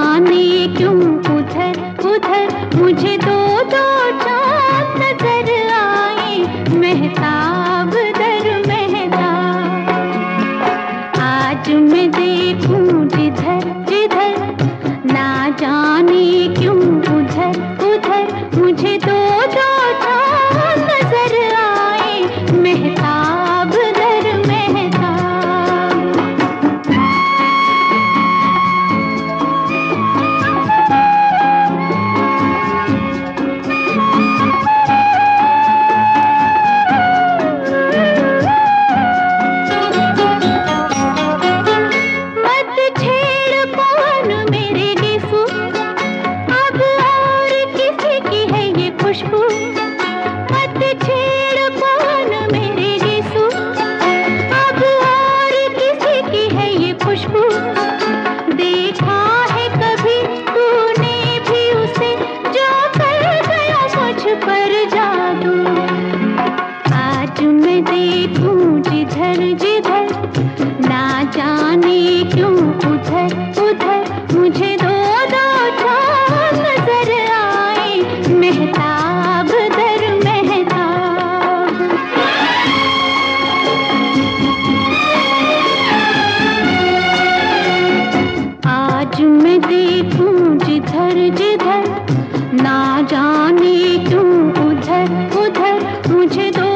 जाने क्यों उधर उधर मुझे दो दो चाँद नजर आए, महताब दर महताब। आज मैं देखूं जिधर जिधर, ना जाने क्यों उधर उधर मुझे दो दो चाँद नजर आए, महताब दर महताब। मत छेड़ कौन मेरे यीशु, अब और किसी की है ये खुशबू। देखा है कभी तूने भी उसे, जो कर गया मुझ पर जादू। आज मैं देखूं जिधर जिधर, ना जाने क्यों उधर उधर मुझे दो दो चाँद नजर आए, महताब दर महताब। आज मैं देखूं जिधर जिधर, ना जाने क्यों उधर उधर मुझे दो